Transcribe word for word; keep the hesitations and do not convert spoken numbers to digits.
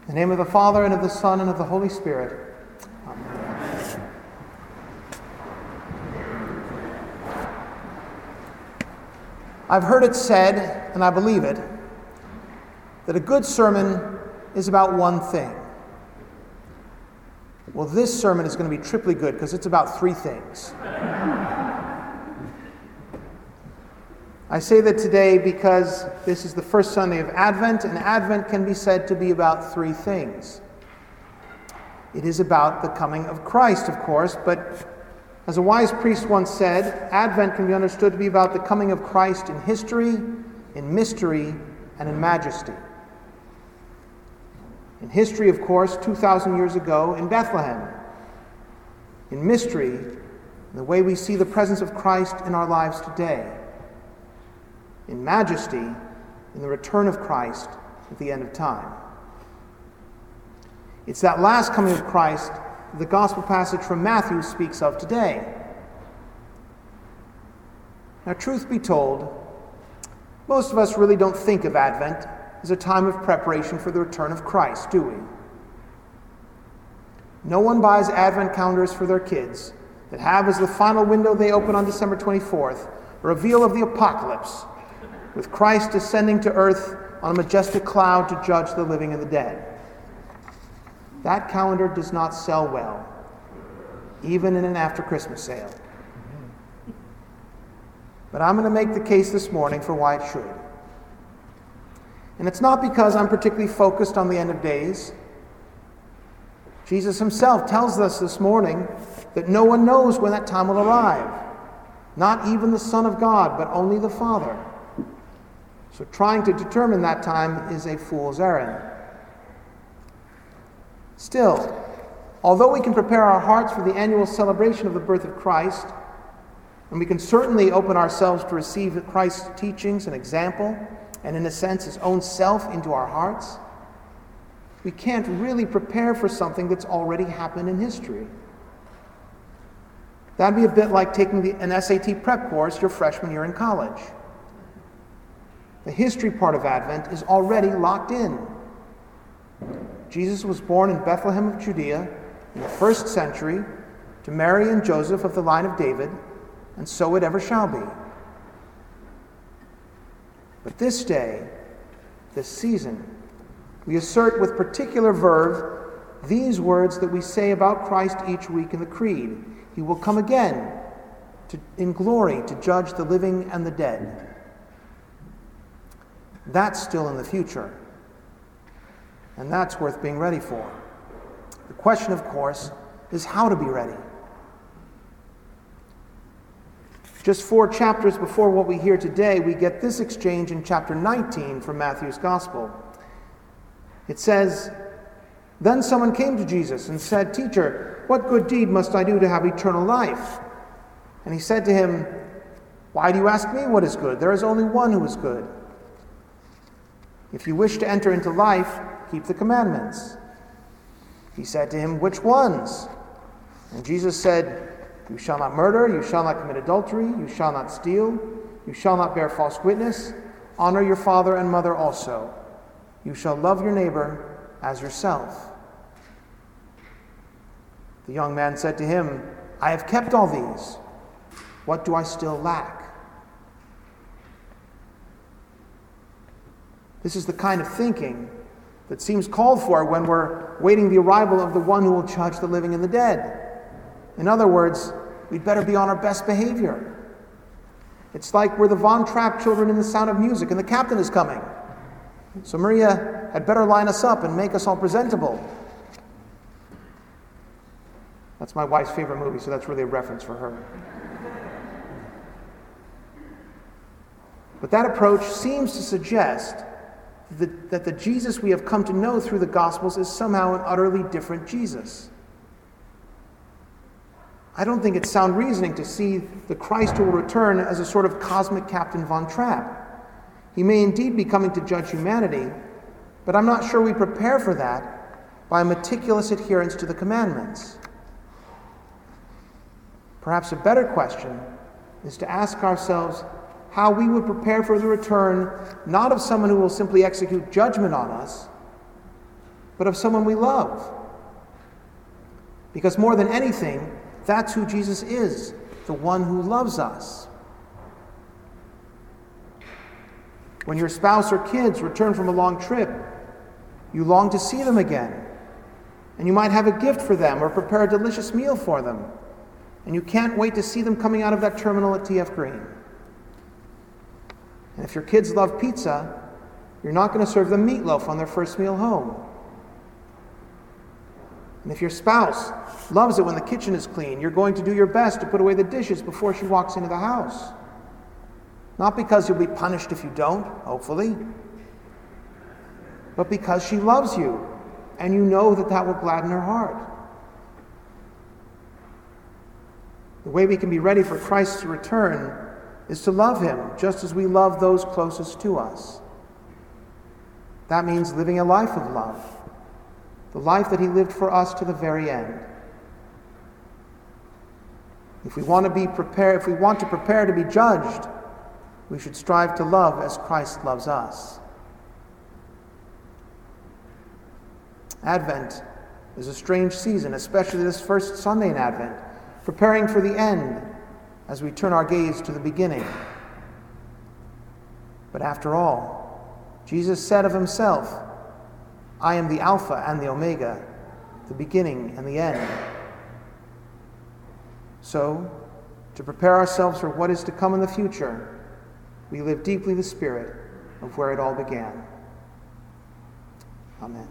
In the name of the Father, and of the Son, and of the Holy Spirit. Amen. I've heard it said, and I believe it, that a good sermon is about one thing. Well, this sermon is going to be triply good because it's about three things. I say that today because this is the first Sunday of Advent, and Advent can be said to be about three things. It is about the coming of Christ, of course, but as a wise priest once said, Advent can be understood to be about the coming of Christ in history, in mystery, and in majesty. In history, of course, two thousand years ago in Bethlehem. In mystery, in the way we see the presence of Christ in our lives today. In majesty, in the return of Christ at the end of time. It's that last coming of Christ that the gospel passage from Matthew speaks of today. Now, truth be told, most of us really don't think of Advent as a time of preparation for the return of Christ, do we? No one buys Advent calendars for their kids that have as the final window they open on December twenty-fourth a reveal of the apocalypse, with Christ descending to earth on a majestic cloud to judge the living and the dead. That calendar does not sell well, even in an after-Christmas sale. But I'm going to make the case this morning for why it should. And it's not because I'm particularly focused on the end of days. Jesus himself tells us this morning that no one knows when that time will arrive. Not even the Son of God, but only the Father. So trying to determine that time is a fool's errand. Still, although we can prepare our hearts for the annual celebration of the birth of Christ, and we can certainly open ourselves to receive Christ's teachings and example, and in a sense his own self into our hearts, we can't really prepare for something that's already happened in history. That'd be a bit like taking the, an S A T prep course your freshman year in college. The history part of Advent is already locked in. Jesus was born in Bethlehem of Judea in the first century to Mary and Joseph of the line of David, and so it ever shall be. But this day, this season, we assert with particular verve these words that we say about Christ each week in the Creed. He will come again to, in glory to judge the living and the dead. That's still in the future. And that's worth being ready for. The question, of course, is how to be ready. Just four chapters before what we hear today, we get this exchange in chapter nineteen from Matthew's Gospel. It says, "Then someone came to Jesus and said, 'Teacher, what good deed must I do to have eternal life?' And he said to him, 'Why do you ask me what is good? There is only one who is good. If you wish to enter into life, keep the commandments.' He said to him, 'Which ones?' And Jesus said, 'You shall not murder, you shall not commit adultery, you shall not steal, you shall not bear false witness, honor your father and mother also. You shall love your neighbor as yourself.' The young man said to him, 'I have kept all these. What do I still lack?' This is the kind of thinking that seems called for when we're waiting the arrival of the one who will judge the living and the dead. In other words, we'd better be on our best behavior. It's like we're the Von Trapp children in The Sound of Music and the captain is coming. So Maria had better line us up and make us all presentable." That's my wife's favorite movie, so that's really a reference for her. But that approach seems to suggest that, that the Jesus we have come to know through the Gospels is somehow an utterly different Jesus. I don't think it's sound reasoning to see the Christ who will return as a sort of cosmic Captain Von Trapp. He may indeed be coming to judge humanity, but I'm not sure we prepare for that by a meticulous adherence to the commandments. Perhaps a better question is to ask ourselves how we would prepare for the return not of someone who will simply execute judgment on us, but of someone we love. Because more than anything, that's who Jesus is, the one who loves us. When your spouse or kids return from a long trip, you long to see them again. And you might have a gift for them or prepare a delicious meal for them. And you can't wait to see them coming out of that terminal at T F Green. And if your kids love pizza, you're not going to serve them meatloaf on their first meal home. And if your spouse loves it when the kitchen is clean, you're going to do your best to put away the dishes before she walks into the house. Not because you'll be punished if you don't, hopefully, but because she loves you, and you know that that will gladden her heart. The way we can be ready for Christ's return is to love him just as we love those closest to us. That means living a life of love, the life that he lived for us to the very end. If we want to be prepared, if we want to prepare to be judged, we should strive to love as Christ loves us. Advent is a strange season, especially this first Sunday in Advent, preparing for the end as we turn our gaze to the beginning. But after all, Jesus said of himself, "I am the Alpha and the Omega, the beginning and the end." So, to prepare ourselves for what is to come in the future, we live deeply the spirit of where it all began. Amen.